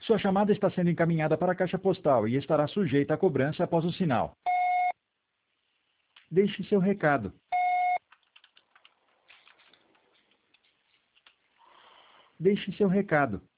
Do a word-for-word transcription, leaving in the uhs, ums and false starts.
Sua chamada está sendo encaminhada para a caixa postal e estará sujeita a cobrança após o sinal. Deixe seu recado. Deixe seu recado.